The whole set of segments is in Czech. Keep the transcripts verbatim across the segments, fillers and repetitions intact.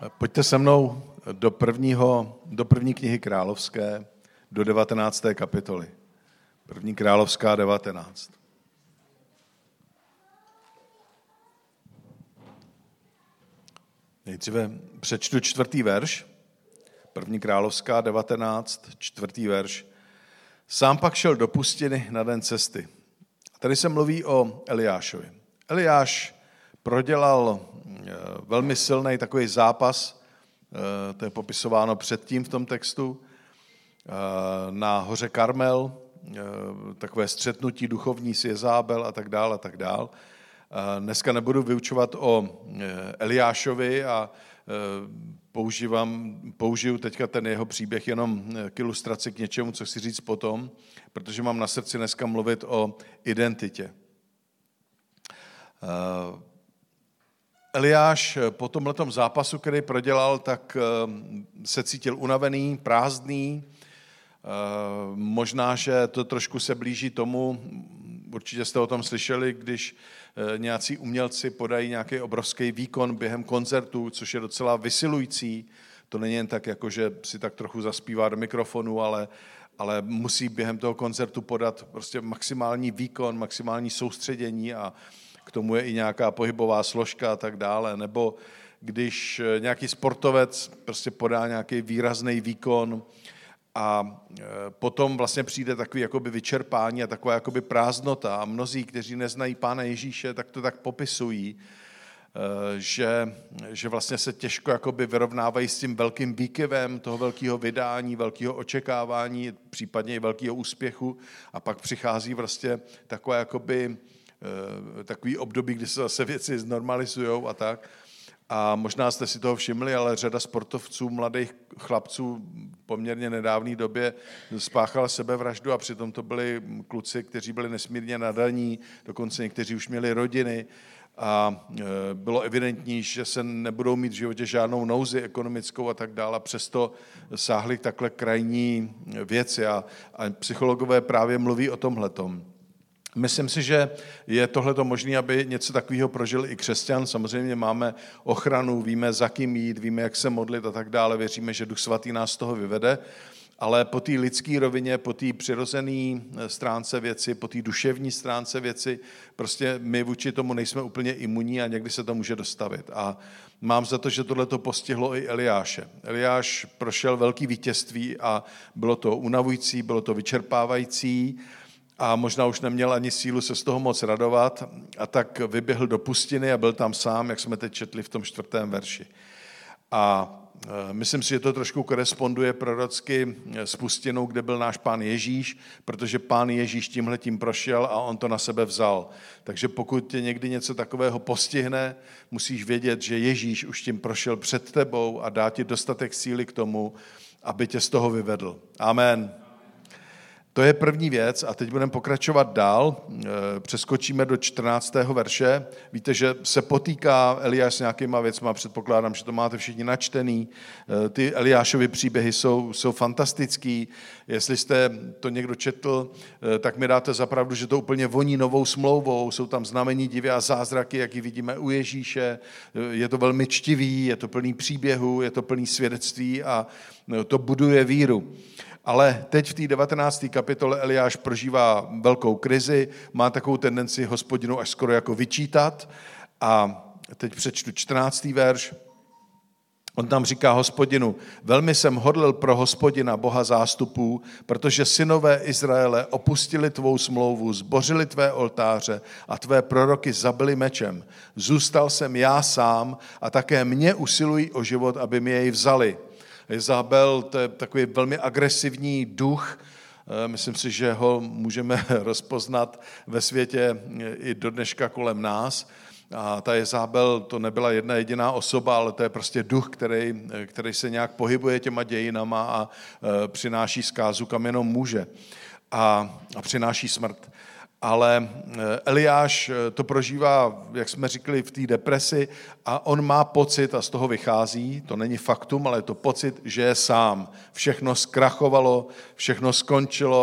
Pojďte se mnou do, prvního, do první knihy Královské, do devatenácté kapitoly. První Královská devatenáct. Nejdříve přečtu čtvrtý verš. První Královská devatenáct, čtvrtý verš. Sám pak šel do pustiny na den cesty. Tady se mluví o Eliášovi. Eliáš prodělal velmi silný takový zápas, to je popisováno předtím v tom textu, na hoře Karmel, takové střetnutí duchovní s Jezábel a tak dál a tak dál. Dneska nebudu vyučovat o Eliášovi a používám, použiju teďka ten jeho příběh jenom k ilustraci k něčemu, co chci říct potom, protože mám na srdci dneska mluvit o identitě. Eliáš po tomhletom zápasu, který prodělal, tak se cítil unavený, prázdný. Možná, že to trošku se blíží tomu, určitě jste o tom slyšeli, když nějací umělci podají nějaký obrovský výkon během koncertu, což je docela vysilující. To není jen tak, jako že si tak trochu zaspívá do mikrofonu, ale, ale musí během toho koncertu podat prostě maximální výkon, maximální soustředění a k tomu je i nějaká pohybová složka a tak dále. Nebo když nějaký sportovec prostě podá nějaký výrazný výkon a potom vlastně přijde takový jakoby vyčerpání a taková jakoby prázdnota. A mnozí, kteří neznají Pána Ježíše, tak to tak popisují, že, že vlastně se těžko jakoby vyrovnávají s tím velkým výkyvem toho velkého vydání, velkého očekávání, případně i velkého úspěchu. A pak přichází vlastně taková jakoby takový období, kdy se zase věci znormalizujou a tak. A možná jste si toho všimli, ale řada sportovců, mladých chlapců v poměrně nedávné době spáchala sebevraždu a přitom to byli kluci, kteří byli nesmírně nadaní, dokonce někteří už měli rodiny a bylo evidentní, že se nebudou mít v životě žádnou nouzi ekonomickou a tak dále. Přesto sáhli takhle krajní věci a, a psychologové právě mluví o tomhletom. Myslím si, že je tohleto možné, aby něco takového prožil i křesťan. Samozřejmě máme ochranu, víme, za kým jít, víme, jak se modlit a tak dále. Věříme, že Duch Svatý nás z toho vyvede. Ale po té lidské rovině, po té přirozené stránce věci, po té duševní stránce věci, prostě my vůči tomu nejsme úplně imunní a někdy se to může dostavit. A mám za to, že tohleto postihlo i Eliáše. Eliáš prošel velký vítězství a bylo to unavující, bylo to vyčerpávající, a možná už neměl ani sílu se z toho moc radovat a tak vyběhl do pustiny a byl tam sám, jak jsme teď četli v tom čtvrtém verši. A myslím si, že to trošku koresponduje prorocky s pustinou, kde byl náš Pán Ježíš, protože Pán Ježíš tímhletím prošel a on to na sebe vzal. Takže pokud tě někdy něco takového postihne, musíš vědět, že Ježíš už tím prošel před tebou a dá ti dostatek síly k tomu, aby tě z toho vyvedl. Amen. To je první věc a teď budeme pokračovat dál. Přeskočíme do čtrnáctého verše. Víte, že se potýká Eliáš s nějakýma věcma, předpokládám, že to máte všichni načtený. Ty Eliášovy příběhy jsou, jsou fantastický. Jestli jste to někdo četl, tak mi dáte za pravdu, že to úplně voní novou smlouvou. Jsou tam znamení, divy a zázraky, jak ji vidíme u Ježíše. Je to velmi čtivý, je to plný příběhu, je to plný svědectví a to buduje víru. Ale teď v té devatenácté kapitole Eliáš prožívá velkou krizi, má takovou tendenci Hospodinu až skoro jako vyčítat. A teď přečtu čtrnáctý verš. On tam říká Hospodinu, velmi jsem hodlil pro Hospodina, Boha zástupů, protože synové Izraele opustili tvou smlouvu, zbořili tvé oltáře a tvé proroky zabili mečem. Zůstal jsem já sám a také mě usilují o život, aby mi jej vzali. Jezabel, to je takový velmi agresivní duch, myslím si, že ho můžeme rozpoznat ve světě i do dneška kolem nás. A ta Jezabel, to nebyla jedna jediná osoba, ale to je prostě duch, který, který se nějak pohybuje těma dějinama a přináší zkázu, kam jenom může. A, a přináší smrt. Ale Eliáš to prožívá, jak jsme říkali, v té depresi a on má pocit, a z toho vychází, to není faktum, ale je to pocit, že je sám. Všechno zkrachovalo, všechno skončilo,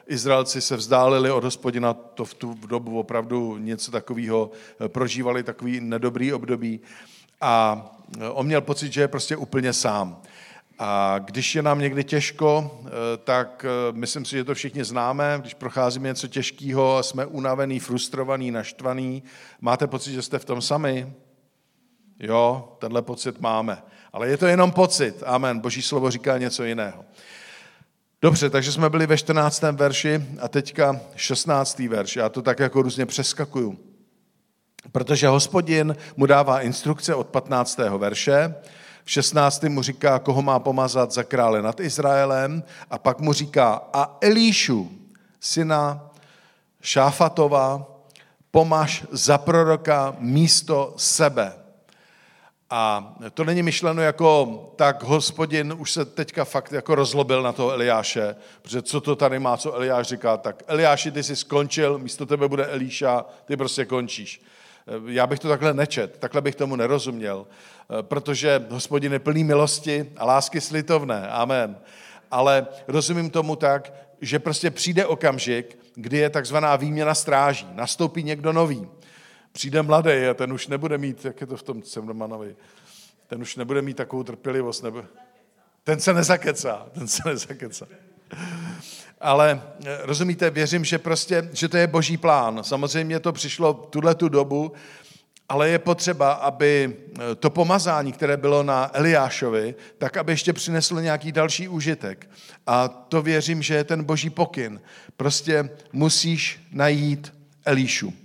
Izraelci se vzdálili od Hospodina, to v tu dobu opravdu něco takového prožívali, takový nedobrý období. A on měl pocit, že je prostě úplně sám. A když je nám někdy těžko, tak myslím si, že to všichni známe, když procházíme něco těžkého a jsme unavený, frustrovaný, naštvaný, máte pocit, že jste v tom sami? Jo, tenhle pocit máme. Ale je to jenom pocit. Amen. Boží slovo říká něco jiného. Dobře, takže jsme byli ve čtrnáctém verši a teďka šestnáctý verš. Já to tak jako různě přeskakuju. Protože Hospodin mu dává instrukce od patnáctého verše, v šestnáctém mu říká, koho má pomazat za krále nad Izraelem, a pak mu říká, a Elíšu, syna Šáfatova, pomaž za proroka místo sebe. A to není myšleno jako, tak Hospodin už se teďka fakt jako rozlobil na toho Eliáše, protože co to tady má, co Eliáš říká, tak Eliáši, ty jsi skončil, místo tebe bude Elíša, ty prostě končíš. Já bych to takhle nečet, takhle bych tomu nerozuměl, protože Hospodin je plný milosti a lásky slitovné, amen. Ale rozumím tomu tak, že prostě přijde okamžik, kdy je takzvaná výměna stráží, nastoupí někdo nový. Přijde mladý a ten už nebude mít, jak je to v tom Cimrmanovi, ten už nebude mít takovou trpělivost, nebo... ten se nezakecá, ten se nezakecá. Ale rozumíte, věřím, že prostě, že to je boží plán. Samozřejmě to přišlo v tuhletu dobu, ale je potřeba, aby to pomazání, které bylo na Eliášovi, tak aby ještě přineslo nějaký další užitek. A to věřím, že je ten boží pokyn. Prostě musíš najít Elíšu.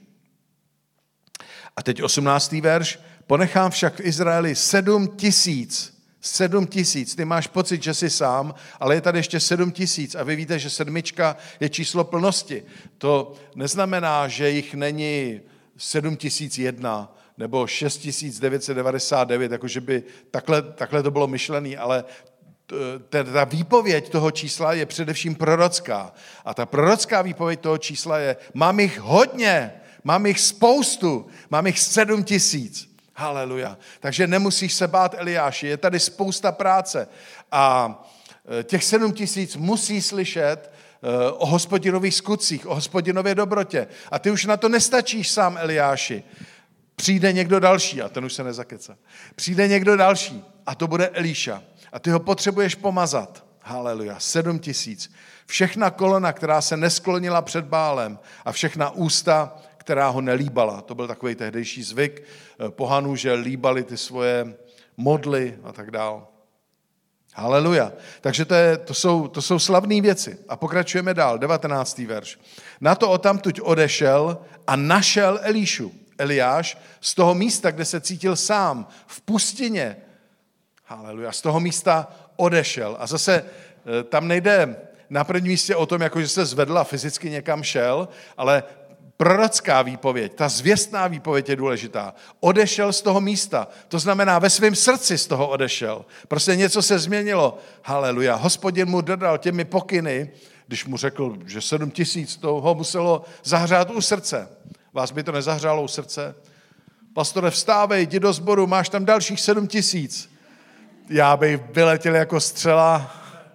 A teď osmnáctý verš. Ponechám však v Izraeli sedm tisíc. Sedm tisíc. Ty máš pocit, že jsi sám, ale je tady ještě sedm tisíc. A vy víte, že sedmička je číslo plnosti. To neznamená, že jich není sedm tisíc jedna nebo šest tisíc devět set devadesát devět, jakože by takhle, takhle to bylo myšlený, ale ta výpověď toho čísla je především prorocká. A ta prorocká výpověď toho čísla je, mám jich hodně, mám jich spoustu, mám jich sedm tisíc. Haleluja. Takže nemusíš se bát, Eliáši, je tady spousta práce. A těch sedm tisíc musí slyšet o Hospodinových skutcích, o Hospodinově dobrotě. A ty už na to nestačíš sám, Eliáši. Přijde někdo další, a ten už se nezakecá. Přijde někdo další, a to bude Elíša. A ty ho potřebuješ pomazat. Haleluja. Sedm tisíc. Všechna kolona, která se nesklonila před Bálem, a všechna ústa, která ho nelíbala. To byl takový tehdejší zvyk pohanů, že líbali ty svoje modly a tak dál. Haleluja. Takže to, je, to, jsou, to jsou slavné věci. A pokračujeme dál, devatenáctý verš. Na to odtamtud odešel a našel Elíšu, Eliáš, z toho místa, kde se cítil sám, v pustině. Haleluja. Z toho místa odešel. A zase tam nejde na prvním místě o tom, jako že se zvedl a fyzicky někam šel, ale prorocká výpověď, ta zvěstná výpověď je důležitá. Odešel z toho místa, to znamená ve svém srdci z toho odešel. Prostě něco se změnilo. Haleluja. Hospodin mu dodal těmi pokyny, když mu řekl, že sedm tisíc, to ho muselo zahřát u srdce. Vás by to nezahřálo u srdce? Pastore, vstávej, jdi do sboru, máš tam dalších sedm tisíc. Já bych vyletěl jako střela.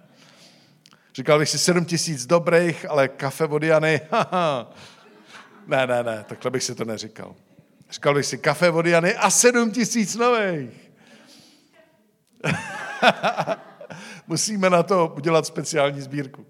Říkal bych si sedm tisíc dobrých, ale kafe od Jany, haha. Ne, ne, ne, takhle bych si to neříkal. Říkal bych si kafe od Jany a sedm tisíc nových. Musíme na to udělat speciální sbírku.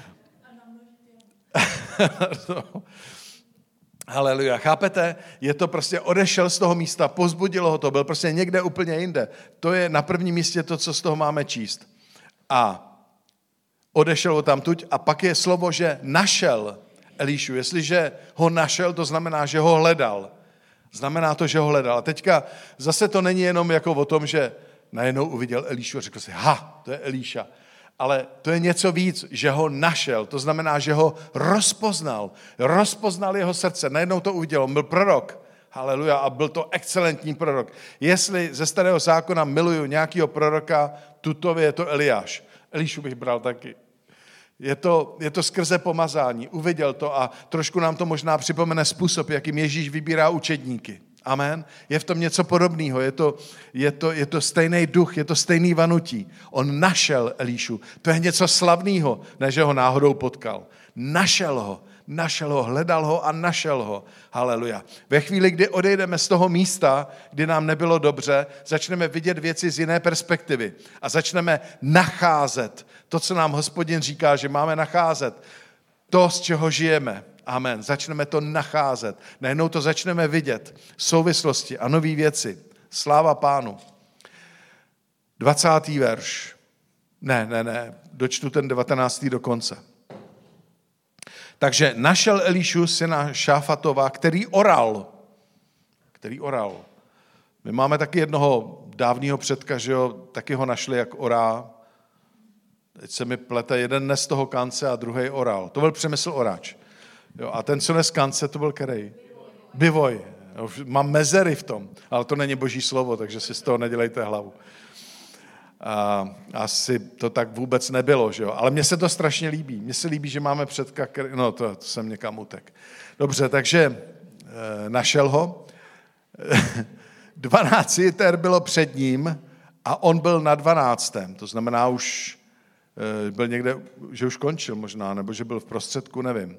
no. Haleluja, chápete? Je to prostě, odešel z toho místa, pozbudilo ho to, byl prostě někde úplně jinde. To je na prvním místě to, co z toho máme číst. A odešel ho tamtuď a pak je slovo, že našel Elíšu. Jestliže ho našel, to znamená, že ho hledal. Znamená to, že ho hledal. A teďka zase to není jenom jako o tom, že najednou uviděl Elíšu a řekl si, ha, to je Elíša. Ale to je něco víc, že ho našel. To znamená, že ho rozpoznal. Rozpoznal jeho srdce. Najednou to uviděl. On byl prorok. Haleluja. A byl to excelentní prorok. Jestli ze starého zákona miluju nějakého proroka, tutově je to Eliáš. Elíšu bych bral taky. Je to, je to skrze pomazání. Uviděl to a trošku nám to možná připomene způsob, jakým Ježíš vybírá učedníky. Amen. Je v tom něco podobného. Je to, je to, je to stejný duch, je to stejný vanutí. On našel Elíšu. To je něco slavného, ne že ho náhodou potkal. Našel ho, našel ho, hledal ho a našel ho. Haleluja. Ve chvíli, kdy odejdeme z toho místa, kdy nám nebylo dobře, začneme vidět věci z jiné perspektivy a začneme nacházet to, co nám Hospodin říká, že máme nacházet, to, z čeho žijeme. Amen. Začneme to nacházet. Najednou to začneme vidět. Souvislosti a nové věci. Sláva Pánu. dvacátý verš. Ne, ne, ne. Dočtu ten devatenáctý do konce. Takže našel Elišu syna Šáfatova, který oral. Který oral. My máme taky jednoho dávného předka, že jo, taky ho našli, jak orá. Teď se mi plete, jeden nes toho kance a druhý oral. To byl Přemysl Oráč. Jo, a ten, co nes kance, to byl kerej? Bivoj. Mám mezery v tom, ale to není boží slovo, takže si z toho nedělejte hlavu. A asi to tak vůbec nebylo, že jo? Ale mně se to strašně líbí. Mně se líbí, že máme předka, který... no to, to jsem někam utek. Dobře, takže e, našel ho. Dvanáct jiter bylo před ním a on byl na dvanáctém. To znamená už e, byl někde, že už končil možná, nebo že byl v prostředku, nevím.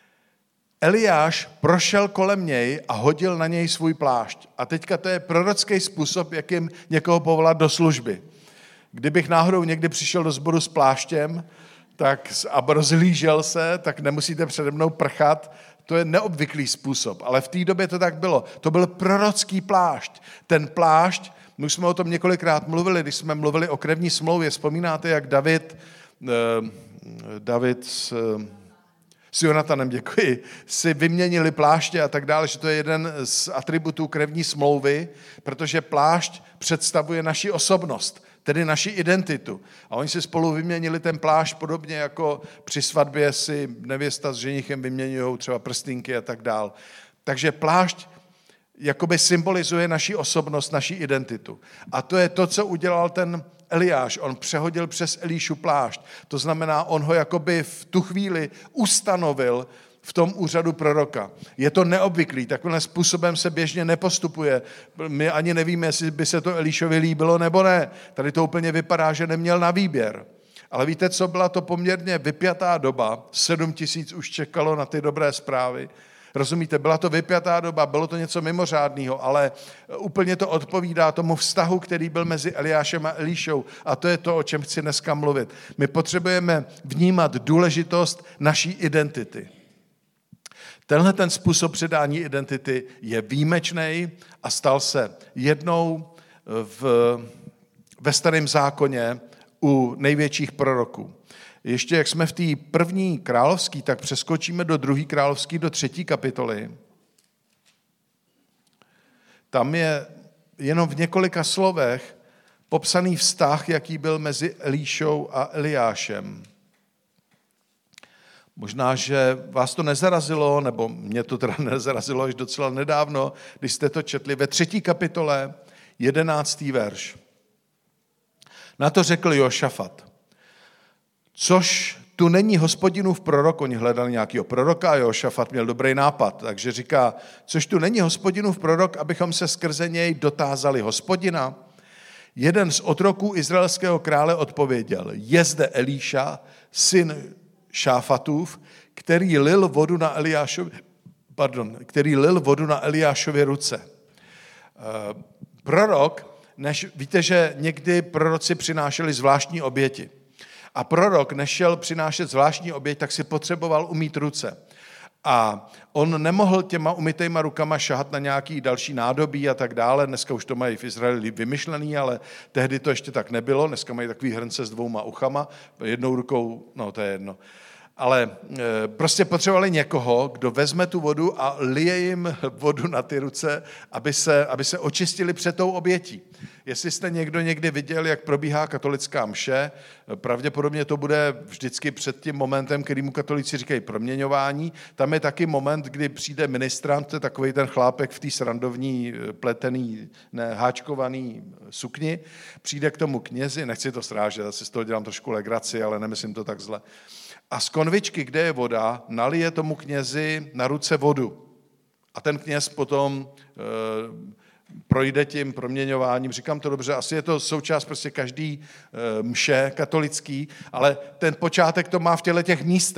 Eliáš prošel kolem něj a hodil na něj svůj plášť. A teďka to je prorocký způsob, jakým někoho povolat do služby. Kdybych náhodou někdy přišel do sboru s pláštěm tak, a rozhlížel se, tak nemusíte přede mnou prchat. To je neobvyklý způsob, ale v té době to tak bylo. To byl prorocký plášť. Ten plášť, my už jsme o tom několikrát mluvili, když jsme mluvili o krevní smlouvě. Vzpomínáte, jak David, eh, David s, s Jonatanem, děkuji, si vyměnili pláště a tak dále, že to je jeden z atributů krevní smlouvy, protože plášť představuje naši osobnost, tedy naši identitu. A oni si spolu vyměnili ten plášť podobně jako při svatbě si nevěsta s ženichem vyměňují třeba prstínky a tak dál. Takže plášť jakoby symbolizuje naši osobnost, naši identitu. A to je to, co udělal ten Eliáš. On přehodil přes Elišu plášť. To znamená, on ho jakoby v tu chvíli ustanovil v tom úřadu proroka. Je to neobvyklý, takovým způsobem se běžně nepostupuje. My ani nevíme, jestli by se to Elišovi líbilo nebo ne. Tady to úplně vypadá, že neměl na výběr. Ale víte co, byla to poměrně vypjatá doba, sedm tisíc už čekalo na ty dobré zprávy. Rozumíte, byla to vypjatá doba, bylo to něco mimořádného, ale úplně to odpovídá tomu vztahu, který byl mezi Eliášem a Elišou. A to je to, o čem chci dneska mluvit. My potřebujeme vnímat důležitost naší identity. Tenhle ten způsob předání identity je výjimečný a stal se jednou v, ve Starém zákoně u největších proroků. Ještě jak jsme v té první královské, tak přeskočíme do druhé královské, do třetí kapitoly. Tam je jenom v několika slovech popsaný vztah, jaký byl mezi Elišou a Eliášem. Možná, že vás to nezarazilo, nebo mě to teda nezarazilo až docela nedávno, když jste to četli ve třetí kapitole, jedenáctý verš. Na to řekl Jošafat, což tu není Hospodinův prorok, oni hledali nějakého proroka a Jošafat měl dobrý nápad, takže říká, což tu není Hospodinův prorok, abychom se skrze něj dotázali Hospodina. Jeden z otroků izraelského krále odpověděl, je zde Elíša, syn Šáfatův, který lil vodu na Eliášovi, pardon, který lil vodu na Eliášově ruce. Prorok, než, víte, že někdy proroci přinášeli zvláštní oběti. A prorok, než šel přinášet zvláštní oběť, tak si potřeboval umýt ruce. A on nemohl těma umytejma rukama šahat na nějaký další nádobí a tak dále. Dneska už to mají v Izraeli vymyšlený, ale tehdy to ještě tak nebylo. Dneska mají takový hrnce s dvouma uchama, jednou rukou, no to je jedno. Ale e, prostě potřebovali někoho, kdo vezme tu vodu a lije jim vodu na ty ruce, aby se, aby se očistili před tou obětí. Jestli jste někdo někdy viděl, jak probíhá katolická mše, pravděpodobně to bude vždycky před tím momentem, který mu katolíci říkají proměňování. Tam je taky moment, kdy přijde ministrant, to je takovej ten chlápek v té srandovní pletený, ne, háčkovaný sukni, přijde k tomu knězi, nechci to srážet, asi z toho dělám trošku legraci, ale nemyslím to tak zle. A z konvičky, kde je voda, nalije tomu knězi na ruce vodu. A ten kněz potom e, projde tím proměňováním. Říkám to dobře, asi je to součást prostě každý e, mše katolický, ale ten počátek to má v těle těch místech.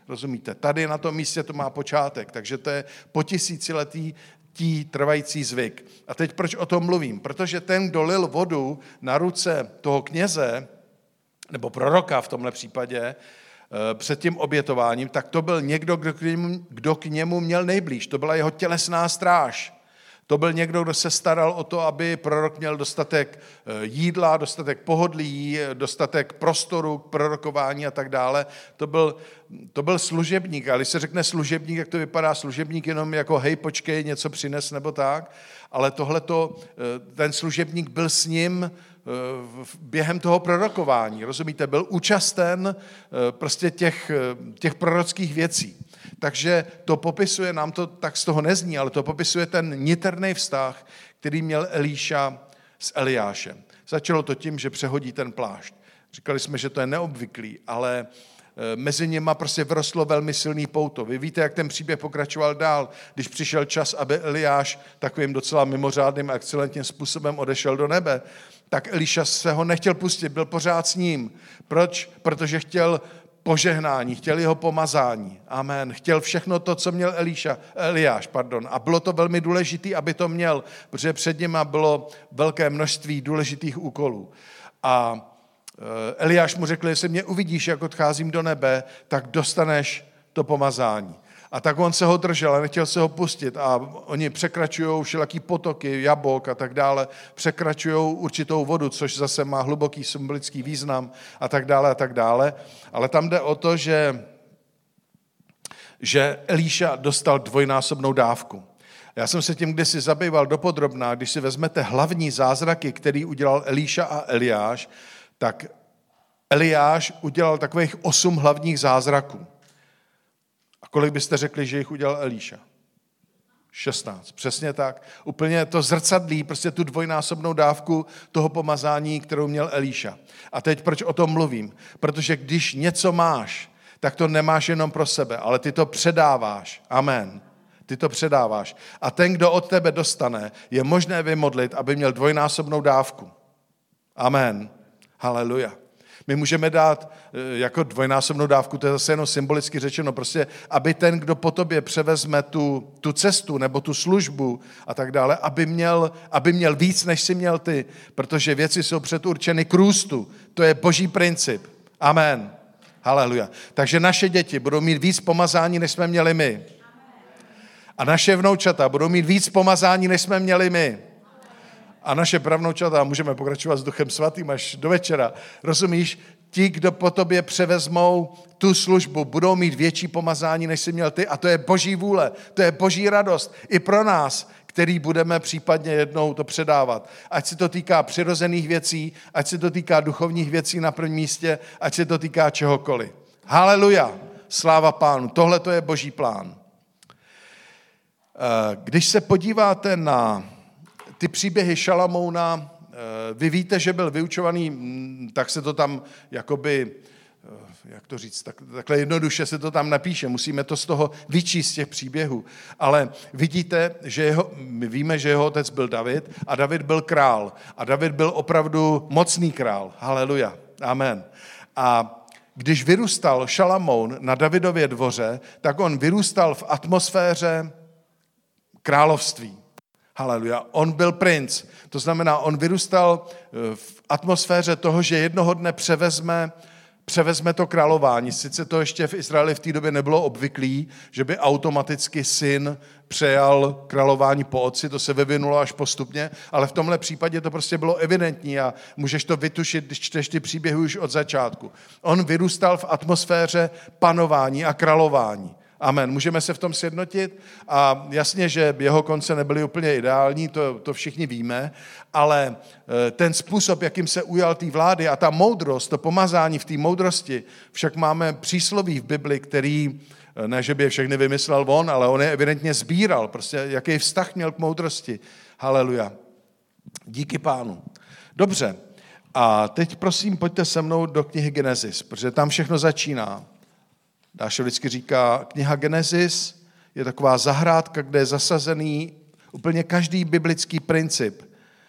Rozumíte? Tady na tom místě to má počátek, takže to je po tisíciletí tí trvající zvyk. A teď proč o tom mluvím? Protože ten, kdo lil vodu na ruce toho kněze, nebo proroka v tomhle případě, před tím obětováním, tak to byl někdo, kdo k němu, kdo k němu měl nejblíž. To byla jeho tělesná stráž. To byl někdo, kdo se staral o to, aby prorok měl dostatek jídla, dostatek pohodlí, dostatek prostoru k prorokování a tak dále. To byl, to byl služebník. A když se řekne služebník, jak to vypadá? Služebník jenom jako hej, počkej, něco přines nebo tak. Ale tohleto, ten služebník byl s ním během toho prorokování, rozumíte, byl účasten prostě těch, těch prorockých věcí. Takže to popisuje, nám to tak z toho nezní, ale to popisuje ten niterný vztah, který měl Elíša s Eliášem. Začalo to tím, že přehodí ten plášť. Říkali jsme, že to je neobvyklý, ale mezi nimi prostě vrostlo velmi silný pouto. Vy víte, jak ten příběh pokračoval dál, když přišel čas, aby Eliáš takovým docela mimořádným a excelentním způsobem odešel do nebe, tak Eliša se ho nechtěl pustit, byl pořád s ním. Proč? Protože chtěl požehnání, chtěl jeho pomazání. Amen. Chtěl všechno to, co měl Eliša, Eliáš. Pardon. A bylo to velmi důležité, aby to měl, protože před nima bylo velké množství důležitých úkolů. A Eliáš mu řekl, jestli mě uvidíš, jak odcházím do nebe, tak dostaneš to pomazání. A tak on se ho držel a nechtěl se ho pustit a oni překračují všelaký potoky, jabok a tak dále, překračují určitou vodu, což zase má hluboký symbolický význam a tak dále a tak dále. Ale tam jde o to, že, že Elíša dostal dvojnásobnou dávku. Já jsem se tím kdysi zabýval dopodrobná, když si vezmete hlavní zázraky, který udělal Elíša a Eliáš, tak Eliáš udělal takových osm hlavních zázraků. A kolik byste řekli, že jich udělal Elíša? šestnáct, přesně tak. Úplně to zrcadlí, prostě tu dvojnásobnou dávku toho pomazání, kterou měl Elíša. A teď proč o tom mluvím? Protože když něco máš, tak to nemáš jenom pro sebe, ale ty to předáváš. Amen. Ty to předáváš. A ten, kdo od tebe dostane, je možné vymodlit, aby měl dvojnásobnou dávku. Amen. Haleluja. My můžeme dát jako dvojnásobnou dávku, to je zase jenom symbolicky řečeno, prostě, aby ten, kdo po tobě převezme tu, tu cestu nebo tu službu a tak dále, aby měl, aby měl víc, než jsi měl ty, protože věci jsou předurčeny k růstu. To je boží princip. Amen. Haleluja. Takže naše děti budou mít víc pomazání, než jsme měli my. A naše vnoučata budou mít víc pomazání, než jsme měli my. A naše pravnoučata, můžeme pokračovat s Duchem Svatým až do večera. Rozumíš? Ti, kdo po tobě převezmou tu službu, budou mít větší pomazání, než jsi měl ty. A to je boží vůle, to je boží radost. I pro nás, který budeme případně jednou to předávat. Ať se to týká přirozených věcí, ať se to týká duchovních věcí na prvním místě, ať se to týká čehokoliv. Haleluja, sláva Pánu. Tohle to je boží plán. Když se podíváte na ty příběhy Šalamouna, vy víte, že byl vyučovaný, tak se to tam jakoby, jak to říct, tak, takhle jednoduše se to tam napíše, musíme to z toho vyčíst z těch příběhů. Ale vidíte, že jeho, my víme, že jeho otec byl David a David byl král. A David byl opravdu mocný král. Haleluja. Amen. A když vyrůstal Šalamoun na Davidově dvoře, tak on vyrůstal v atmosféře království. Haleluja. On byl princ. To znamená, on vyrůstal v atmosféře toho, že jednoho dne převezme, převezme to králování. Sice to ještě v Izraeli v té době nebylo obvyklý, že by automaticky syn přejal králování po otci, to se vyvinulo až postupně, ale v tomhle případě to prostě bylo evidentní a můžeš to vytušit, když čteš ty příběhy už od začátku. On vyrůstal v atmosféře panování a králování. Amen. Můžeme se v tom sjednotit a jasně, že jeho konce nebyly úplně ideální, to, to všichni víme, ale ten způsob, jakým se ujal té vlády a ta moudrost, to pomazání v té moudrosti, však máme přísloví v Bibli, který, ne, že by je všechny vymyslel on, ale on je evidentně sbíral, prostě jaký vztah měl k moudrosti. Haleluja. Díky Pánu. Dobře. A teď prosím, pojďte se mnou do knihy Genesis, protože tam všechno začíná. Dáša vždycky říká, kniha Genesis je taková zahrádka, kde je zasazený úplně každý biblický princip.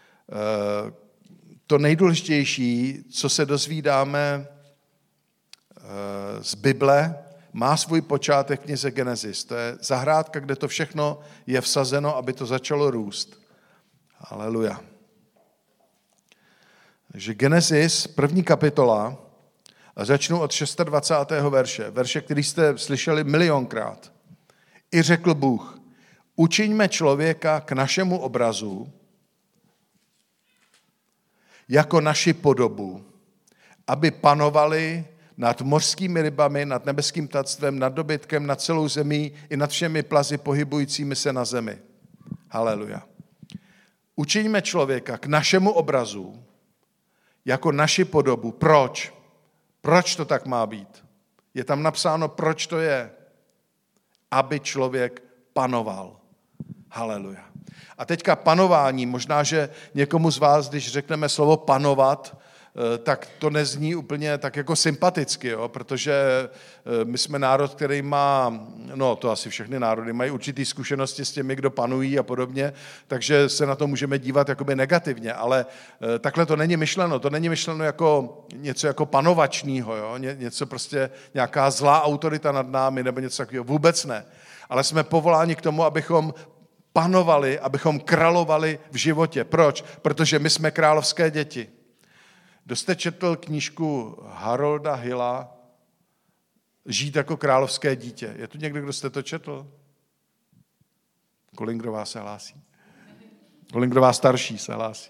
To nejdůležitější, co se dozvídáme z Bible, má svůj počátek v knize Genesis. To je zahrádka, kde to všechno je vsazeno, aby to začalo růst. Haleluja. Takže Genesis, první kapitola, a začnu od dvacátého šestého verše. Verše, který jste slyšeli milionkrát. I řekl Bůh, učiňme člověka k našemu obrazu, jako naši podobu, aby panovali nad mořskými rybami, nad nebeským ptactvem, nad dobytkem, nad celou zemí i nad všemi plazy pohybujícími se na zemi. Haleluja. Učiňme člověka k našemu obrazu, jako naši podobu. Proč? Proč to tak má být? Je tam napsáno, proč to je. Aby člověk panoval. Haleluja. A teďka panování, možná, že někomu z vás, když řekneme slovo panovat, tak to nezní úplně tak jako sympaticky, jo? Protože my jsme národ, který má, no to asi všechny národy, mají určitý zkušenosti s těmi, kdo panují a podobně, takže se na to můžeme dívat jakoby negativně, ale takhle to není myšleno, to není myšleno jako něco jako panovačního, jo? Ně, něco prostě, nějaká zlá autorita nad námi, nebo něco takového, vůbec ne. Ale jsme povoláni k tomu, abychom panovali, abychom královali v životě. Proč? Protože my jsme královské děti. Kdo jste četl knížku Harolda Hilla Žít jako královské dítě? Je tu někdo, kdo jste to četl? Kolingrová se hlásí. Kolingrová starší se hlásí.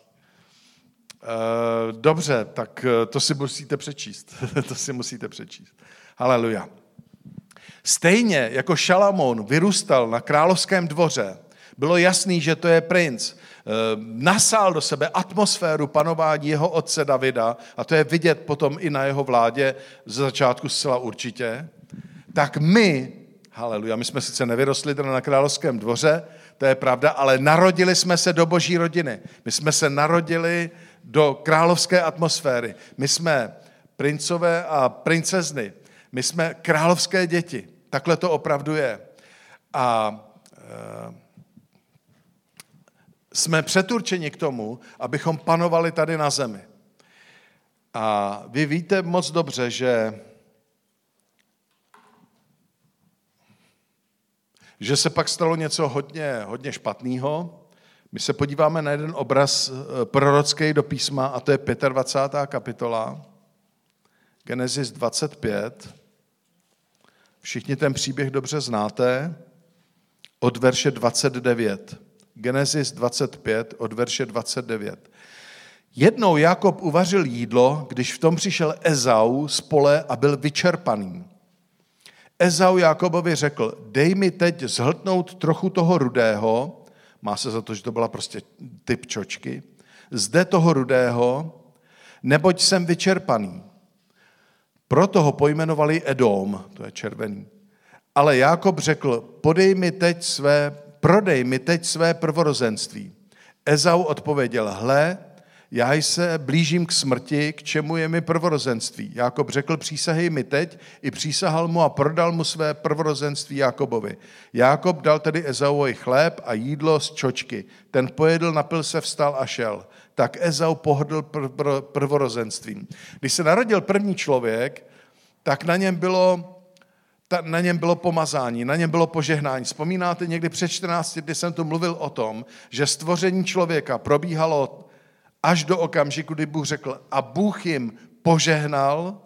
Dobře, tak to si musíte přečíst. to si musíte přečíst. Haleluja. Stejně jako Šalamoun vyrůstal na královském dvoře, bylo jasný, že to je princ. Nasál do sebe atmosféru panování jeho otce Davida, a to je vidět potom i na jeho vládě, ze začátku zcela určitě, tak my, haleluja, my jsme sice nevyrostli teda na královském dvoře, to je pravda, ale narodili jsme se do boží rodiny. My jsme se narodili do královské atmosféry. My jsme princové a princezny. My jsme královské děti. Takhle to opravdu je. A e, jsme přeturčeni k tomu, abychom panovali tady na zemi. A vy víte moc dobře, že, že se pak stalo něco hodně, hodně špatného. My se podíváme na jeden obraz prorocký do písma, a to je dvacátá pátá kapitola, Genesis dvacet pět. Všichni ten příběh dobře znáte, od verše dvacet devět. Genesis dvacet pět od verše dvacet devět. Jednou Jakob uvařil jídlo, když v tom přišel Ezau z pole a byl vyčerpaný. Ezau Jakobovi řekl, dej mi teď zhltnout trochu toho rudého, má se za to, že to byla prostě typ čočky, zde toho rudého, neboť jsem vyčerpaný. Proto ho pojmenovali Edom, to je červený. Ale Jákob řekl, podej mi teď své, prodej mi teď své prvorozenství. Ezau odpověděl, hle, já se blížím k smrti, k čemu je mi prvorozenství. Jákob řekl, přísahej mi teď, i přísahal mu a prodal mu své prvorozenství Jákobovi. Jákob dal tedy Ezauovi chléb a jídlo z čočky. Ten pojedl, napil se, vstal a šel. Tak Ezau pohodl pr- prvorozenstvím. Když se narodil první člověk, tak na něm bylo Ta, na něm bylo pomazání, na něm bylo požehnání. Vzpomínáte, někdy před čtrnácti dny jsem tu mluvil o tom, že stvoření člověka probíhalo až do okamžiku, kdy Bůh řekl, a Bůh jim požehnal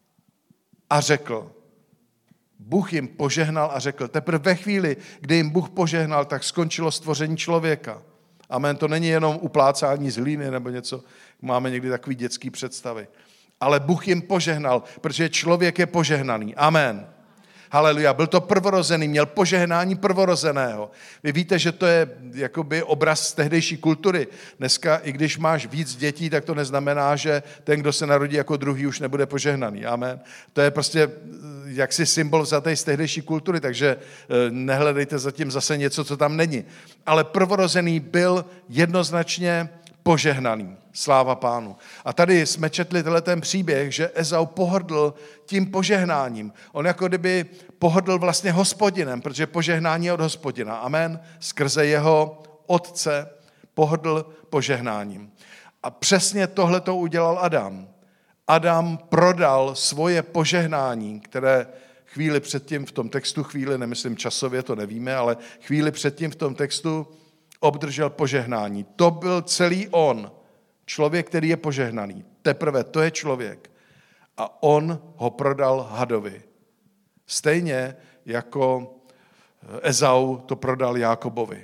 a řekl. Bůh jim požehnal a řekl. Teprve ve chvíli, kdy jim Bůh požehnal, tak skončilo stvoření člověka. Amen, to není jenom uplácání z hlíny nebo něco, máme někdy takový dětský představy. Ale Bůh jim požehnal, protože člověk je požehnaný. Amen. Haleluja, byl to prvorozený, měl požehnání prvorozeného. Vy víte, že to je jakoby obraz z tehdejší kultury. Dneska, i když máš víc dětí, tak to neznamená, že ten, kdo se narodí jako druhý, už nebude požehnaný. Amen. To je prostě jaksi symbol vzatý z tehdejší kultury, takže nehledejte zatím zase něco, co tam není. Ale prvorozený byl jednoznačně požehnaný. Sláva Pánu. A tady jsme četli tenhle ten příběh, že Ezau pohrdl tím požehnáním. On jako kdyby pohrdl vlastně Hospodinem, protože požehnání je od Hospodina. Amen. Skrze jeho otce pohrdl požehnáním. A přesně tohle to udělal Adam. Adam prodal svoje požehnání, které chvíli předtím v tom textu, chvíli, nemyslím časově, to nevíme, ale chvíli předtím v tom textu obdržel požehnání. To byl celý on, člověk, který je požehnaný. Teprve to je člověk. A on ho prodal hadovi. Stejně jako Ezau to prodal Jákobovi.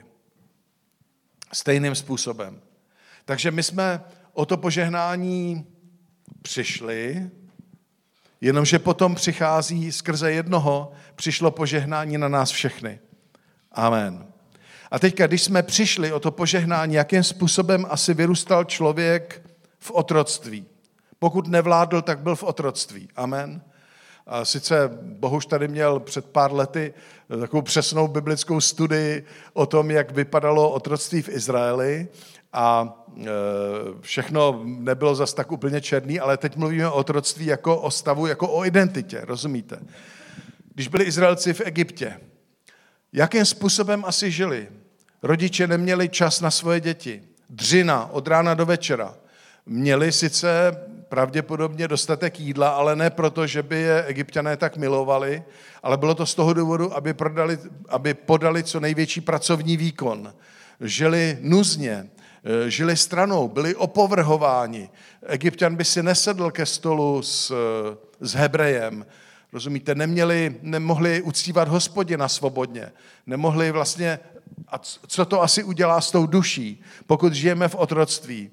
Stejným způsobem. Takže my jsme o to požehnání přišli, jenomže potom přichází skrze jednoho, přišlo požehnání na nás všechny. Amen. A teďka, když jsme přišli o to požehnání, jakým způsobem asi vyrůstal člověk v otroctví. Pokud nevládl, tak byl v otroctví. Amen. A sice Bohuš tady měl před pár lety takovou přesnou biblickou studii o tom, jak vypadalo otroctví v Izraeli a všechno nebylo zas tak úplně černý, ale teď mluvíme o otroctví jako o stavu, jako o identitě, rozumíte? Když byli Izraelci v Egyptě, jakým způsobem asi žili? Rodiče neměli čas na svoje děti. Dřina od rána do večera. Měli sice pravděpodobně dostatek jídla, ale ne proto, že by je Egypťané tak milovali, ale bylo to z toho důvodu, aby, prodali, aby podali co největší pracovní výkon. Žili nuzně, žili stranou, byli opovrhováni. Egypťan by si nesedl ke stolu s, s Hebrejem, rozumíte, neměli, nemohli uctívat Hospodina svobodně, nemohli vlastně, a co to asi udělá s tou duší, pokud žijeme v otroctví.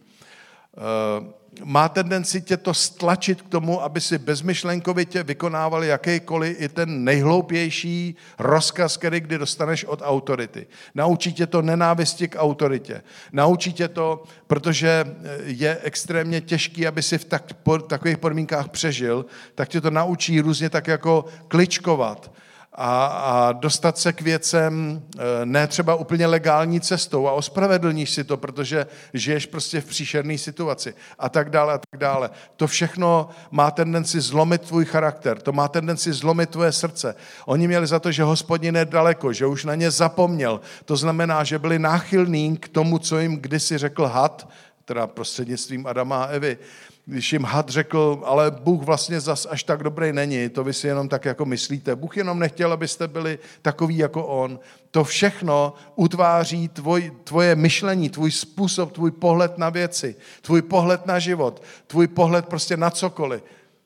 Má tendenci tě to stlačit k tomu, aby si bezmyšlenkovitě vykonával jakýkoliv i ten nejhloupější rozkaz, který kdy dostaneš od autority. Naučí tě to nenávisti k autoritě. Naučí tě to, protože je extrémně těžký, aby si v tak, po, takových podmínkách přežil, tak tě to naučí různě tak jako kličkovat. A, a dostat se k věcem ne třeba úplně legální cestou a ospravedlníš si to, protože žiješ prostě v příšerné situaci a tak dále a tak dále. To všechno má tendenci zlomit tvůj charakter, to má tendenci zlomit tvoje srdce. Oni měli za to, že Hospodin je daleko, že už na ně zapomněl. To znamená, že byli náchylní k tomu, co jim kdysi řekl had, teda prostřednictvím Adama a Evy, když jim had řekl, ale Bůh vlastně zas až tak dobrý není, to vy si jenom tak jako myslíte. Bůh jenom nechtěl, abyste byli takový jako on. To všechno utváří tvoj, tvoje myšlení, tvůj způsob, tvůj pohled na věci, tvůj pohled na život, tvůj pohled prostě na cokoliv.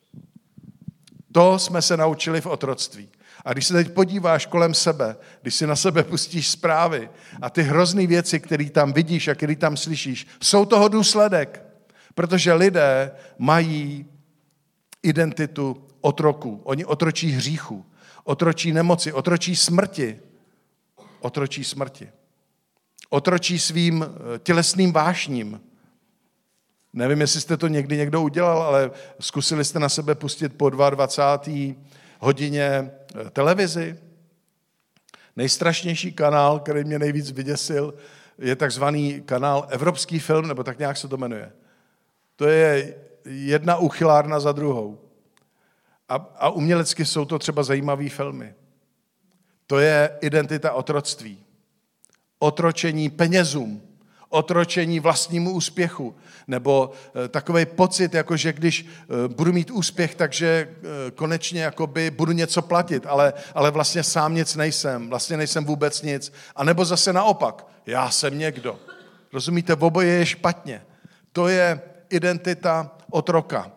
To jsme se naučili v otroctví. A když se teď podíváš kolem sebe, když si na sebe pustíš zprávy a ty hrozný věci, které tam vidíš a které tam slyšíš, jsou toho důsledek. Protože lidé mají identitu otroků. Oni otročí hříchu, otročí nemoci, otročí smrti. Otročí smrti. Otročí svým tělesným vášním. Nevím, jestli jste to někdy někdo udělal, ale zkusili jste na sebe pustit po dvacáté druhé hodině televizi. Nejstrašnější kanál, který mě nejvíc vyděsil, je takzvaný kanál Evropský film, nebo tak nějak se to jmenuje. To je jedna uchylárna za druhou. A, a umělecky jsou to třeba zajímavé filmy. To je identita otroctví. Otročení penězům. Otročení vlastnímu úspěchu. Nebo e, takový pocit, jako že když e, budu mít úspěch, takže e, konečně jakoby budu něco platit, ale, ale vlastně sám nic nejsem. Vlastně nejsem vůbec nic. A nebo zase naopak. Já jsem někdo. Rozumíte, v oboje je špatně. To je identita otroka.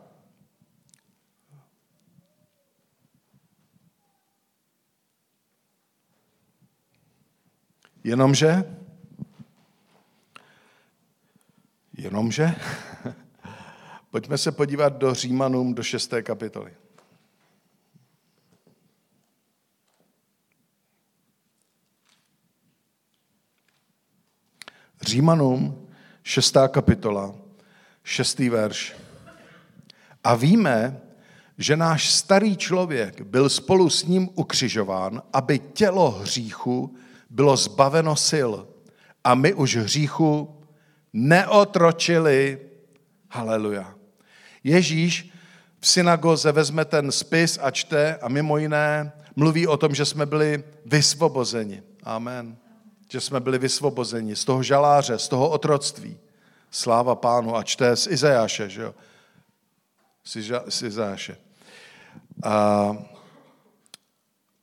Jenomže, jenomže, pojďme se podívat do Římanům, do šesté kapitoly. Římanům, šestá kapitola, šestý verš. A víme, že náš starý člověk byl spolu s ním ukřižován, aby tělo hříchu bylo zbaveno sil. A my už hříchu neotročili. Haleluja. Ježíš v synagoze vezme ten spis a čte a mimo jiné mluví o tom, že jsme byli vysvobozeni. Amen. Že jsme byli vysvobozeni z toho žaláře, z toho otroctví. Sláva Pánu a čte z Izajáše, že jo? Z Izajáše. A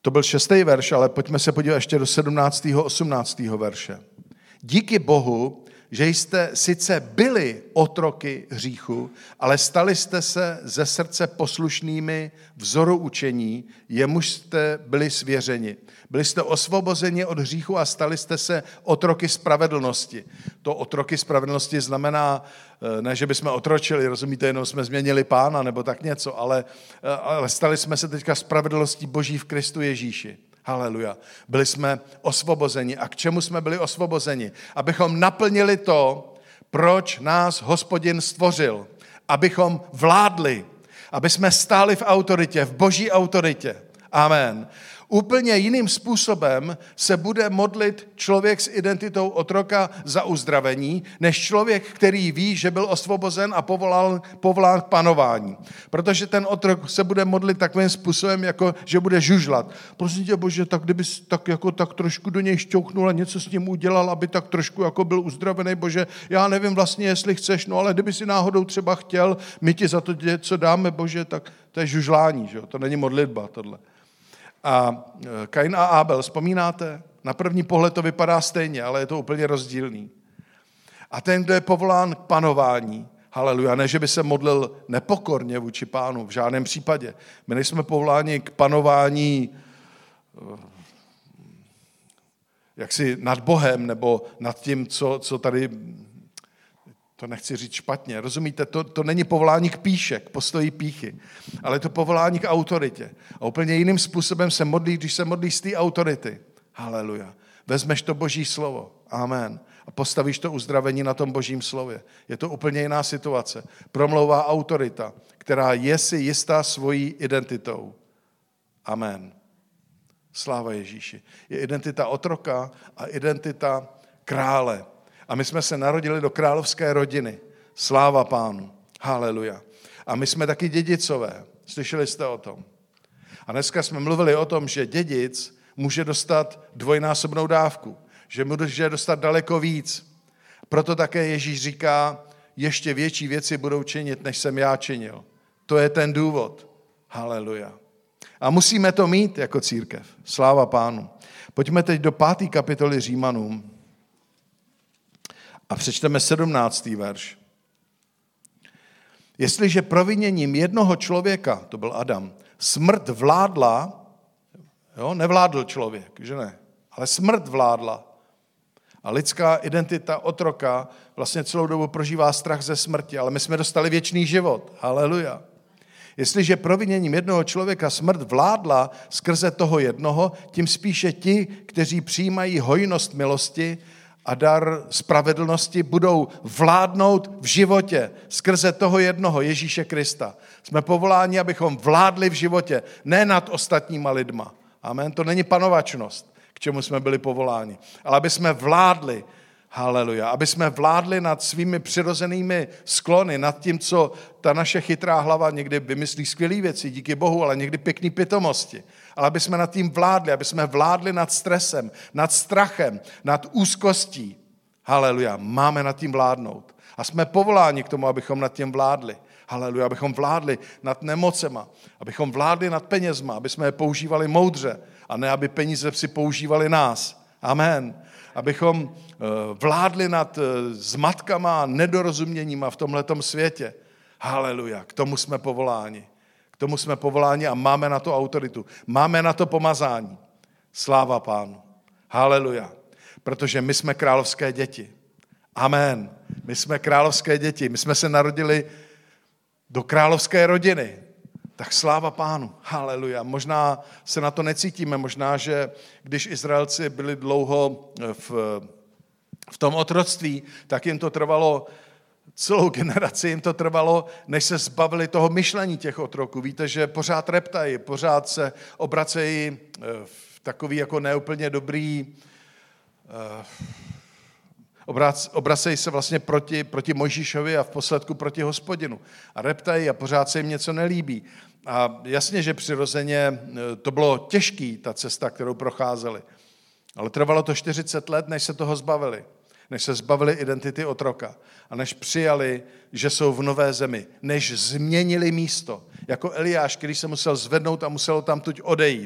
To byl šestý verš, ale pojďme se podívat ještě do sedmnáctého osmnáctého verše. Díky Bohu, že jste sice byli otroky hříchu, ale stali jste se ze srdce poslušnými vzoru učení, jemuž jste byli svěřeni. Byli jste osvobozeni od hříchu a stali jste se otroky spravedlnosti. To otroky spravedlnosti znamená, ne, že bychom otročili, rozumíte, jenom jsme změnili pána nebo tak něco, ale, ale stali jsme se teďka spravedlností Boží v Kristu Ježíši. Haleluja. Byli jsme osvobozeni. A k čemu jsme byli osvobozeni? Abychom naplnili to, proč nás Hospodin stvořil. Abychom vládli. Aby jsme stáli v autoritě, v Boží autoritě. Amen. Úplně jiným způsobem se bude modlit člověk s identitou otroka za uzdravení, než člověk, který ví, že byl osvobozen a povolal, povolán k panování. Protože ten otrok se bude modlit takovým způsobem, jako že bude žužlat. Prosím tě, Bože, tak kdyby tak, jako, tak trošku do něj šťouchnul a něco s ním udělal, aby tak trošku jako byl uzdravený, Bože, já nevím vlastně, jestli chceš, no ale kdyby si náhodou třeba chtěl, my ti za to něco dáme, Bože, tak to je žužlání, že? To není modlitba, tohle. A Kain a Abel, vzpomínáte? Na první pohled to vypadá stejně, ale je to úplně rozdílný. A ten, kdo je povolán k panování, haleluja, ne, že by se modlil nepokorně vůči pánu, v žádném případě. My nejsme povoláni k panování jaksi nad Bohem, nebo nad tím, co, co tady, to nechci říct špatně, rozumíte, to, to není povolání k píše, k postoji píchy, ale je to povolání k autoritě. A úplně jiným způsobem se modlí, když se modlí z té autority. Haleluja. Vezmeš to Boží slovo. Amen. A postavíš to uzdravení na tom Božím slově. Je to úplně jiná situace. Promlouvá autorita, která je si jistá svojí identitou. Amen. Sláva Ježíši. Je identita otroka a identita krále. A my jsme se narodili do královské rodiny. Sláva Pánu. Haleluja. A my jsme taky dědicové. Slyšeli jste o tom? A dneska jsme mluvili o tom, že dědic může dostat dvojnásobnou dávku. Že může dostat daleko víc. Proto také Ježíš říká, ještě větší věci budou činit, než jsem já činil. To je ten důvod. Haleluja. A musíme to mít jako církev. Sláva Pánu. Pojďme teď do páté kapitoly Římanům. A přečteme sedmnáctý verš. Jestliže proviněním jednoho člověka, to byl Adam, smrt vládla, jo, nevládl člověk, že ne, ale smrt vládla. A lidská identita otroka vlastně celou dobu prožívá strach ze smrti, ale my jsme dostali věčný život. Haleluja. Jestliže proviněním jednoho člověka smrt vládla skrze toho jednoho, tím spíše ti, kteří přijímají hojnost milosti, a dar spravedlnosti budou vládnout v životě skrze toho jednoho Ježíše Krista. Jsme povoláni, abychom vládli v životě, ne nad ostatníma lidma. Amen. To není panovačnost, k čemu jsme byli povoláni, ale aby jsme vládli, haleluja, aby jsme vládli nad svými přirozenými sklony, nad tím, co ta naše chytrá hlava někdy vymyslí skvělé věci, díky Bohu, ale někdy pěkný pitomosti. Ale aby jsme nad tím vládli, aby jsme vládli nad stresem, nad strachem, nad úzkostí. Haleluja, máme nad tím vládnout. A jsme povoláni k tomu, abychom nad tím vládli. Haleluja, abychom vládli nad nemocema, abychom vládli nad penězma, aby jsme je používali moudře a ne, aby peníze si používali nás. Amen. Abychom vládli nad zmatkama a nedorozuměníma v tomhletom světě. Haleluja, k tomu jsme povoláni. K tomu jsme povoláni a máme na to autoritu. Máme na to pomazání. Sláva Pánu. Haleluja. Protože my jsme královské děti. Amen. My jsme královské děti. My jsme se narodili do královské rodiny. Tak sláva Pánu. Haleluja. Možná se na to necítíme. Možná, že když Izraelci byli dlouho v, v tom otroctví, tak jim to trvalo celou generaci jim to trvalo, než se zbavili toho myšlení těch otroků. Víte, že pořád reptají, pořád se obracejí v takový jako neúplně dobrý, obracejí se vlastně proti, proti Mojžíšovi a v posledku proti Hospodinu. A reptají a pořád se jim něco nelíbí. A jasně, že přirozeně to bylo těžký, ta cesta, kterou procházeli. Ale trvalo to čtyřicet let, než se toho zbavili. Než se zbavili identity otroka a než přijali, že jsou v nové zemi, než změnili místo. Jako Eliáš, který se musel zvednout a musel tamtuť odejít.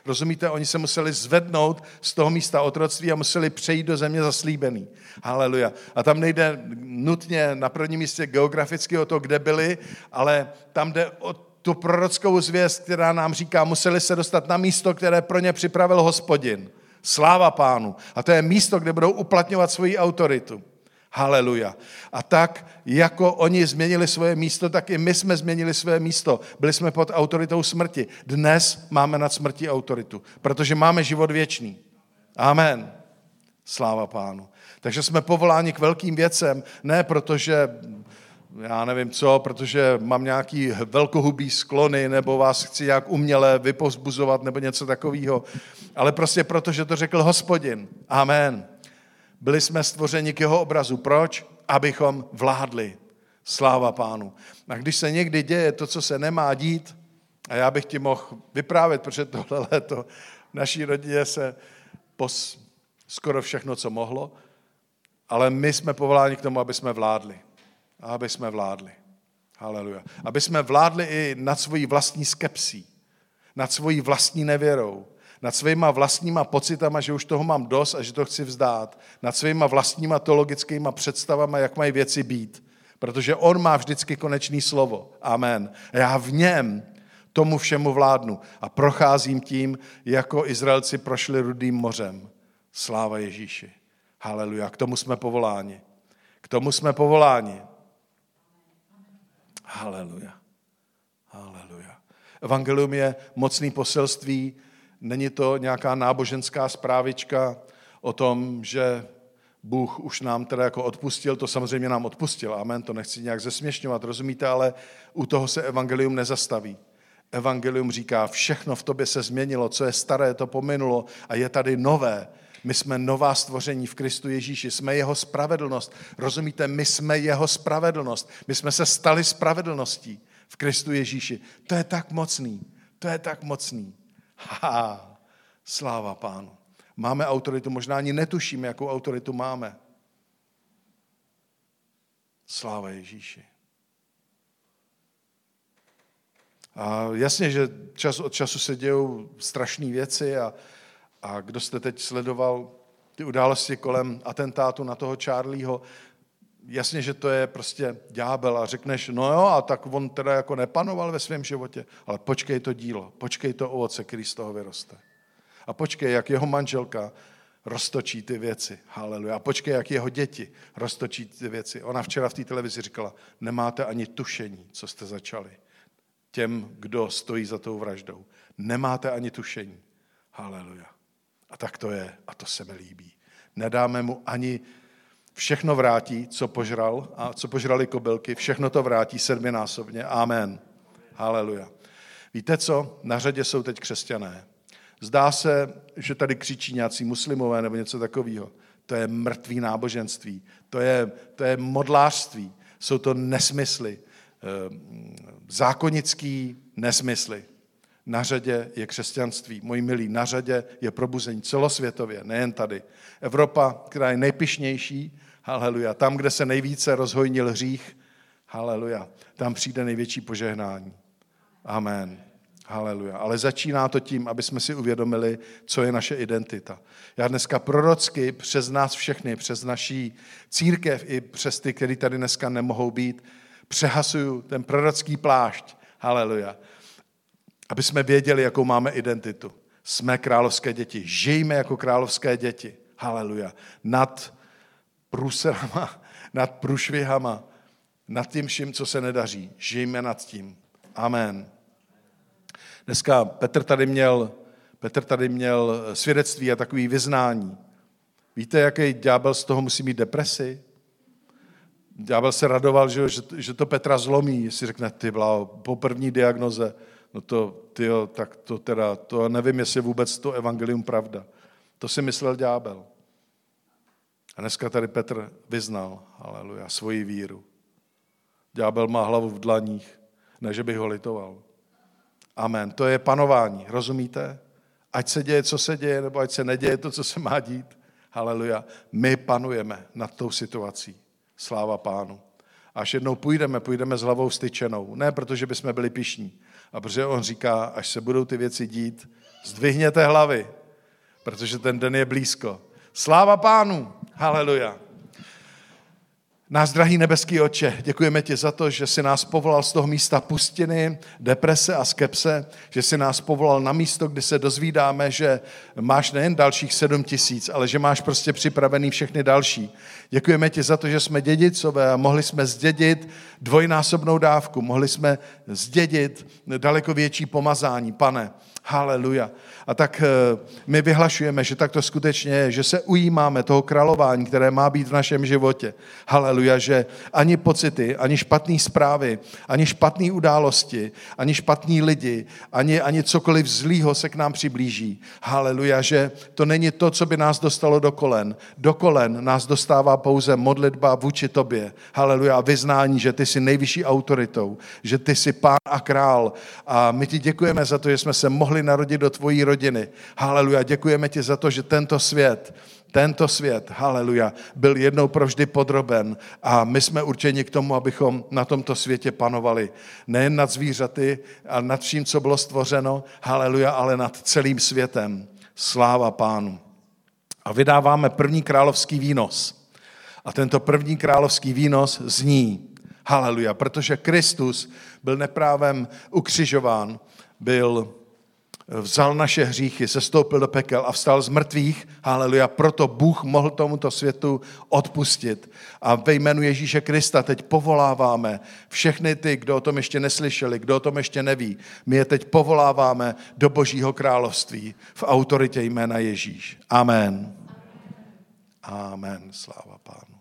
Rozumíte, oni se museli zvednout z toho místa otroctví a museli přejít do země zaslíbený. Haleluja. A tam nejde nutně na prvním místě geograficky o to, kde byli, ale tam jde o tu prorockou zvěst, která nám říká, museli se dostat na místo, které pro ně připravil Hospodin. Sláva Pánu. A to je místo, kde budou uplatňovat svoji autoritu. Haleluja. A tak, jako oni změnili svoje místo, tak i my jsme změnili své místo. Byli jsme pod autoritou smrti. Dnes máme nad smrtí autoritu, protože máme život věčný. Amen. Sláva Pánu. Takže jsme povoláni k velkým věcem, ne protože, já nevím co, protože mám nějaký velkohubý sklony, nebo vás chci nějak uměle vypovzbuzovat, nebo něco takového, ale prostě proto, že to řekl Hospodin. Amen. Byli jsme stvořeni k jeho obrazu. Proč? Abychom vládli. Sláva Pánu. A když se někdy děje to, co se nemá dít, a já bych ti mohl vyprávět, protože tohle léto v naší rodině se pos, skoro všechno, co mohlo, ale my jsme povoláni k tomu, aby jsme vládli. Aby jsme vládli. Haleluja. Aby jsme vládli i nad svojí vlastní skepsí, nad svojí vlastní nevěrou, nad svýma vlastníma pocitama, že už toho mám dost a že to chci vzdát, nad svýma vlastníma teologickýma představama, jak mají věci být. Protože on má vždycky konečné slovo. Amen. A já v něm tomu všemu vládnu a procházím tím, jako Izraelci prošli Rudým mořem. Sláva Ježíši. Haleluja. K tomu jsme povoláni. K tomu jsme povoláni. Haleluja. Haleluja. Evangelium je mocný poselství. Není to nějaká náboženská zprávička o tom, že Bůh už nám teda jako odpustil, to samozřejmě nám odpustil, amen, to nechci nějak zesměšňovat, rozumíte, ale u toho se evangelium nezastaví. Evangelium říká, všechno v tobě se změnilo, co je staré, to pominulo a je tady nové. My jsme nová stvoření v Kristu Ježíši, jsme jeho spravedlnost. Rozumíte, my jsme jeho spravedlnost. My jsme se stali spravedlností v Kristu Ježíši. To je tak mocný, to je tak mocný. Ha, sláva Pánu. Máme autoritu, možná ani netušíme, jakou autoritu máme. Sláva Ježíši. A jasně, že čas od času se dějou strašné věci a, a kdo jste teď sledoval ty události kolem atentátu na toho Charlieho, jasně, že to je prostě ďábel a řekneš, no jo, a tak on teda jako nepanoval ve svém životě, ale počkej to dílo, počkej to ovoce, který z toho vyroste. A počkej, jak jeho manželka roztočí ty věci. Haleluja. A počkej, jak jeho děti roztočí ty věci. Ona včera v té televizi říkala, nemáte ani tušení, co jste začali. Těm, kdo stojí za tou vraždou. Nemáte ani tušení. Haleluja. A tak to je. A to se mi líbí. Nedáme mu ani všechno vrátí, co požral a co požrali kobylky, všechno to vrátí sedminásobně. Amen. Haleluja. Víte co? Na řadě jsou teď křesťané. Zdá se, že tady křičí nějací muslimové nebo něco takového. To je mrtvý náboženství. To je, to je modlářství. Jsou to nesmysly. Zákonický nesmysly. Na řadě je křesťanství. Moji milí, na řadě je probuzení celosvětově, nejen tady. Evropa, která je nejpyšnější, haleluja. Tam, kde se nejvíce rozhojnil hřích, haleluja. Tam přijde největší požehnání. Amen. Haleluja. Ale začíná to tím, aby jsme si uvědomili, co je naše identita. Já dneska prorocky přes nás všechny, přes naší církev i přes ty, kteří tady dneska nemohou být, přehasuju ten prorocký plášť. Haleluja. Aby jsme věděli, jakou máme identitu. Jsme královské děti. Žijme jako královské děti. Haleluja. Nad průserama, nad průšvihama, nad tím vším, co se nedaří. Žijme nad tím. Amen. Dneska Petr tady měl, Petr tady měl svědectví a takový vyznání. Víte, jaký ďábel z toho musí mít depresi? Ďábel se radoval, že, že to Petra zlomí, jestli řekne, ty bláho, po první diagnoze, no to, tyjo, tak to teda, to nevím, jestli vůbec to evangelium pravda. To si myslel ďábel. A dneska tady Petr vyznal, haleluja, svoji víru. Ďábel má hlavu v dlaních, ne, že bych ho litoval. Amen. To je panování, rozumíte? Ať se děje, co se děje, nebo ať se neděje to, co se má dít. Haleluja. My panujeme nad tou situací. Sláva Pánu. Až jednou půjdeme, půjdeme s hlavou styčenou. Ne, protože bychom byli pyšní, A protože on říká, až se budou ty věci dít, zdvihněte hlavy, protože ten den je blízko. Sláva Pánu, haleluja. Náš drahý nebeský Otče, děkujeme ti za to, že jsi nás povolal z toho místa pustiny, deprese a skepse, že jsi nás povolal na místo, kde se dozvídáme, že máš nejen dalších sedm tisíc, ale že máš prostě připravený všechny další. Děkujeme ti za to, že jsme dědicové a mohli jsme zdědit dvojnásobnou dávku, mohli jsme zdědit daleko větší pomazání, Pane. Haleluja. A tak my vyhlašujeme, že tak to skutečně je, že se ujímáme toho králování, které má být v našem životě. Haleluja, že ani pocity, ani špatné zprávy, ani špatné události, ani špatní lidi, ani, ani cokoliv zlýho se k nám přiblíží. Haleluja, že to není to, co by nás dostalo do kolen. Do kolen nás dostává pouze modlitba vůči tobě. Haleluja, vyznání, že ty jsi nejvyšší autoritou, že ty jsi pán a král. A my ti děkujeme za to, že jsme se mohli narodit do tvojí rodiny. Haleluja, děkujeme ti za to, že tento svět, tento svět, haleluja, byl jednou provždy podroben a my jsme určeni k tomu, abychom na tomto světě panovali. Nejen nad zvířaty a nad vším, co bylo stvořeno, haleluja, ale nad celým světem. Sláva Pánu. A vydáváme první královský výnos. A tento první královský výnos zní, haleluja, protože Kristus byl neprávem ukřižován, byl vzal naše hříchy, sestoupil do pekel a vstal z mrtvých, haleluja, proto Bůh mohl tomuto světu odpustit. A ve jménu Ježíše Krista teď povoláváme všechny ty, kdo o tom ještě neslyšeli, kdo o tom ještě neví, my je teď povoláváme do Božího království v autoritě jména Ježíš. Amen. Amen. Sláva Pánu.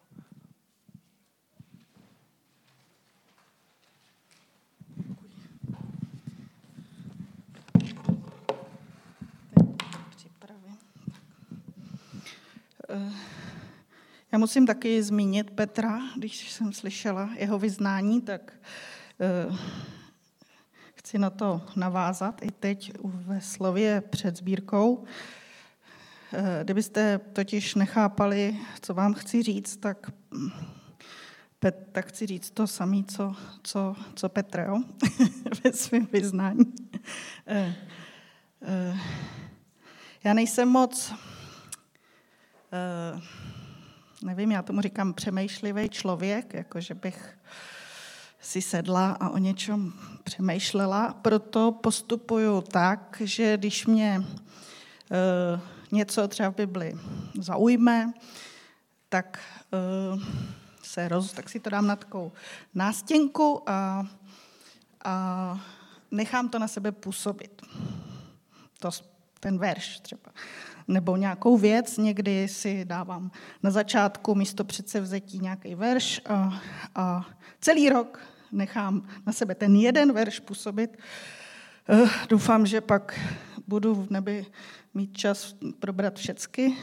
Já musím taky zmínit Petra, když jsem slyšela jeho vyznání, tak uh, chci na to navázat i teď ve slově před sbírkou. Uh, kdybyste totiž nechápali, co vám chci říct, tak, Pet, tak chci říct to samé, co, co, co Petr, jo? Ve svém vyznání. Uh, uh, já nejsem moc... Uh, nevím, já tomu říkám přemýšlivý člověk, jakože bych si sedla a o něčem přemýšlela, proto postupuju tak, že když mě uh, něco třeba v Bibli zaujme, tak, uh, se roz, tak si to dám na takovou nástěnku a, a nechám to na sebe působit. To, ten verš třeba. Nebo nějakou věc, někdy si dávám na začátku místo předsevzetí nějaký verš a, a celý rok nechám na sebe ten jeden verš působit. Uh, doufám, že pak budu v nebi mít čas probrat všecky.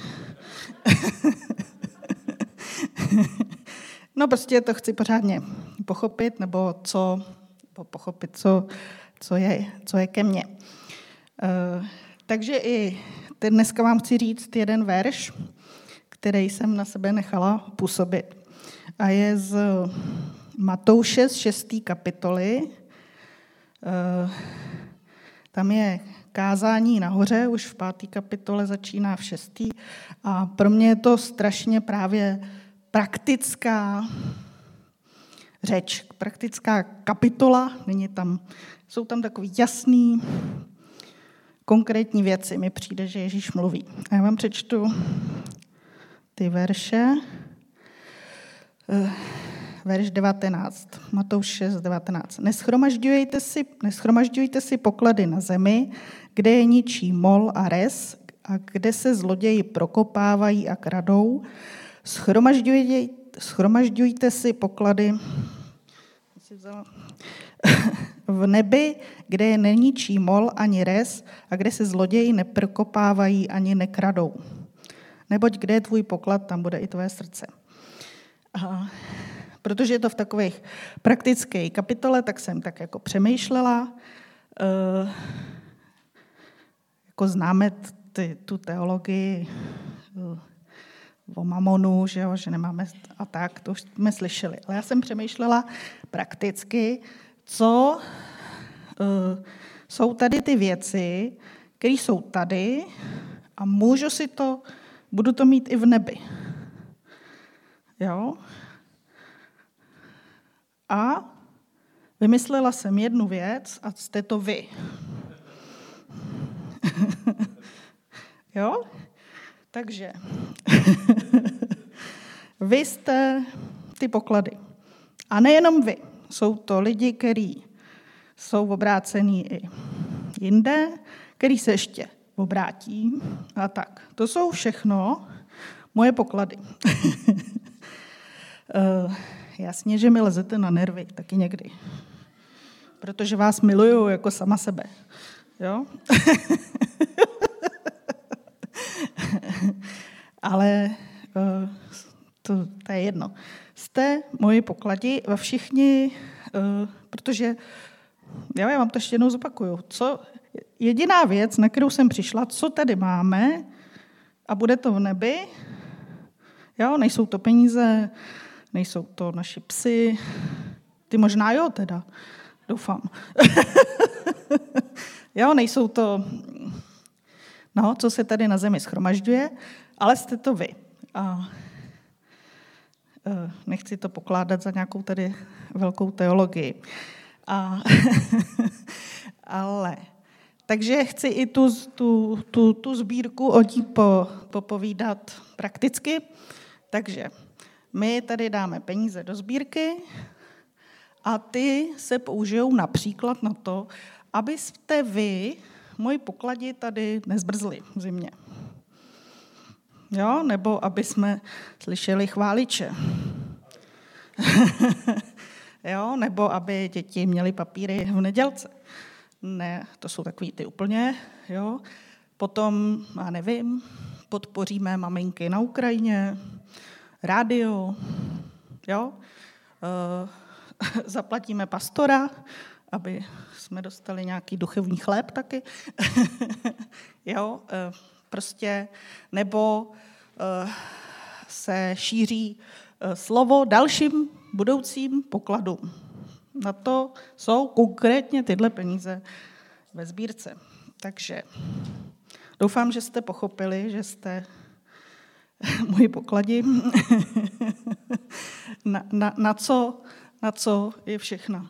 No prostě to chci pořádně pochopit, nebo co, pochopit, co, co, je, co je ke mně. Uh, takže i teď dneska vám chci říct jeden verš, který jsem na sebe nechala působit. A je z Matouše z šesté kapitoly. Tam je kázání nahoře, už v páté kapitole začíná v šestý. A pro mě je to strašně právě praktická řeč, praktická kapitola. Není tam, jsou tam takový jasný, konkrétní věci. Mi přijde, že Ježíš mluví. A já vám přečtu ty verše. Verš devatenáct. Matouš šest devatenáct. Neschromažďujte si, neschromažďujte si poklady na zemi, kde je ničí mol a res a kde se zloději prokopávají a kradou. Schromažďujte, schromažďujte si poklady v nebi, kde je neničí mol ani res a kde se zloději neprokopávají ani nekradou. Neboť kde je tvůj poklad, tam bude i tvoje srdce. A protože je to v takových praktických kapitole, tak jsem tak jako přemýšlela. E, jako známe ty, tu teologii o mamonu, že, jo, že nemáme a tak, to už jsme slyšeli. Ale já jsem přemýšlela prakticky, co jsou tady ty věci, které jsou tady a můžu si to, budu to mít i v nebi. Jo? A vymyslela jsem jednu věc a jste to vy. Jo? Takže vy jste ty poklady. A nejenom vy. Jsou to lidi, kteří jsou obrácení i jinde, který se ještě obrátí a tak. To jsou všechno moje poklady. uh, jasně, že mi lezete na nervy, taky někdy. Protože vás miluju jako sama sebe. Jo? Ale uh, to, to je jedno. Jste moji pokladi a všichni, uh, protože jo, já vám to ještě jednou zopakuju. Co, jediná věc, na kterou jsem přišla, co tady máme a bude to v nebi, jo, nejsou to peníze, nejsou to naši psy, ty možná jo teda, doufám. Jo, nejsou to, no, co se tady na zemi shromažďuje, ale jste to vy. A nechci to pokládat za nějakou tady velkou teologii. A, ale, takže chci i tu, tu, tu, tu sbírku o ní po, popovídat prakticky. Takže my tady dáme peníze do sbírky a ty se použijou například na to, abyste vy, moji pokladi, tady nezbrzli v zimě. Jo, nebo aby jsme slyšeli chváliče. Jo, nebo aby děti měly papíry v nedělce. Ne, to jsou takový ty úplně, jo. Potom, já nevím, podpoříme maminky na Ukrajině, rádio, jo. E, zaplatíme pastora, aby jsme dostali nějaký duchovní chléb taky. Jo, e, prostě, nebo e, se šíří e, slovo dalším budoucím pokladům. Na to jsou konkrétně tyhle peníze ve sbírce. Takže doufám, že jste pochopili, že jste moji pokladi. na, na, na, co, na co je všechno.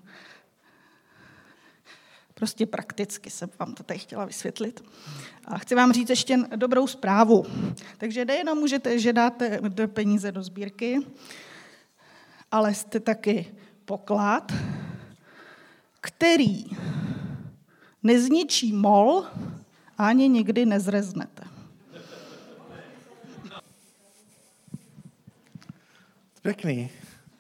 Prostě prakticky jsem vám to tady chtěla vysvětlit. A chci vám říct ještě dobrou zprávu. Takže nejenom můžete, že dáte peníze do sbírky, ale jste taky poklad, který nezničí mol a ani nikdy nezreznete. Pěkný.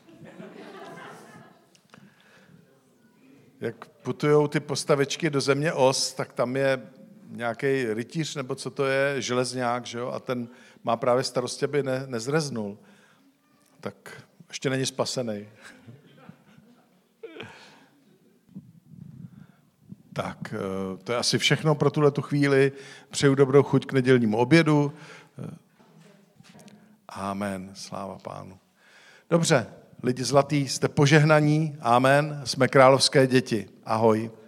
Jak putujou ty postavičky do země Os, tak tam je nějaký rytíř, nebo co to je, železňák, že jo? A ten má právě starosti, aby ne, nezreznul. Tak ještě není spasený. Tak, to je asi všechno pro tuhletu chvíli. Přeju dobrou chuť k nedělnímu obědu. Amen, sláva Pánu. Dobře, lidi zlatí, jste požehnaní, amen, jsme královské děti. Ahoj.